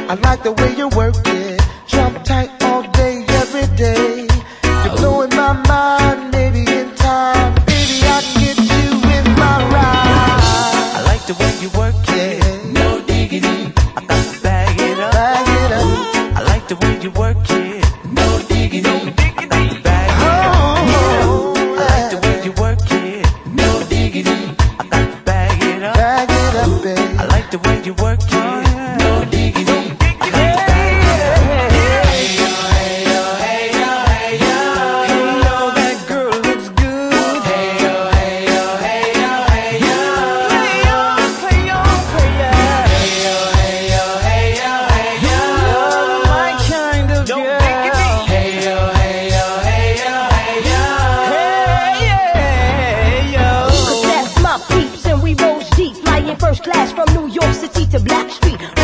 I like the way you work it. Drop tight all day, every day. You're blowing my mind, maybe in time. Baby, I can get you in my ride. I like the way you work it. No diggity. I got to bag it up. Bag it up. I like the way you work it. No diggity. I got to bag it up. I like the way you work it. No diggity. I got to bag it up. Bag it up, baby. I like the way you work it. No diggity. First class from New York City to Blackstreet.